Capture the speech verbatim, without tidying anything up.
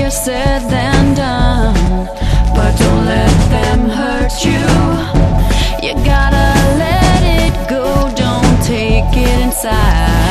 easier said than done, but don't let them hurt you. You gotta let it go, don't take it inside.